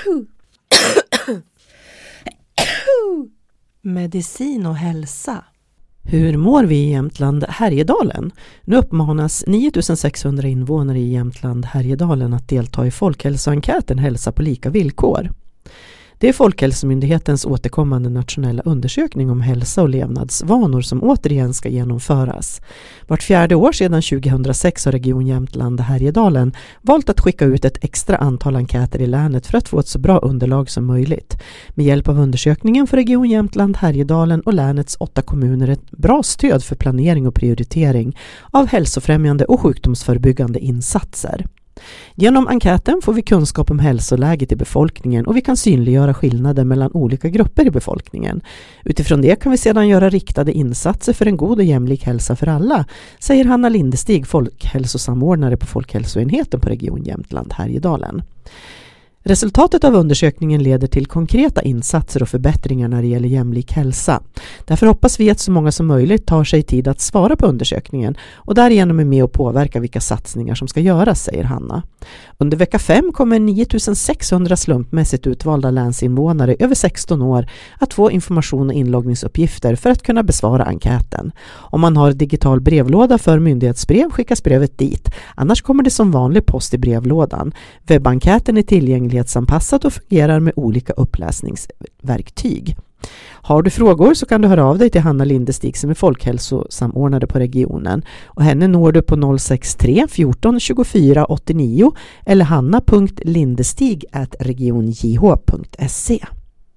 Medicin och hälsa. Hur mår vi i Jämtland Härjedalen? Nu uppmanas 9600 invånare i Jämtland Härjedalen att delta i folkhälsoenkäten Hälsa på lika villkor. Det är Folkhälsomyndighetens återkommande nationella undersökning om hälsa och levnadsvanor som återigen ska genomföras. Vart 4:e år sedan 2006 har Region Jämtland Härjedalen valt att skicka ut ett extra antal enkäter i länet för att få ett så bra underlag som möjligt. Med hjälp av undersökningen får Region Jämtland Härjedalen och länets 8 kommuner ett bra stöd för planering och prioritering av hälsofrämjande och sjukdomsförebyggande insatser. Genom enkäten får vi kunskap om hälsoläget i befolkningen och vi kan synliggöra skillnader mellan olika grupper i befolkningen. Utifrån det kan vi sedan göra riktade insatser för en god och jämlik hälsa för alla, säger Hanna Lindestig, folkhälsosamordnare på Folkhälsoenheten på Region Jämtland Härjedalen. Resultatet av undersökningen leder till konkreta insatser och förbättringar när det gäller jämlik hälsa. Därför hoppas vi att så många som möjligt tar sig tid att svara på undersökningen och därigenom är med och påverka vilka satsningar som ska göras, säger Hanna. Under vecka 5 kommer 9600 slumpmässigt utvalda länsinvånare över 16 år att få information och inloggningsuppgifter för att kunna besvara enkäten. Om man har digital brevlåda för myndighetsbrev skickas brevet dit, annars kommer det som vanlig post i brevlådan. Webbenkäten är tillgänglighetsanpassad och fungerar med olika uppläsningsverktyg. Har du frågor så kan du höra av dig till Hanna Lindestig som är folkhälsosamordnare på regionen. Och henne når du på 063 14 24 89 eller hanna.lindestig@regionjh.se.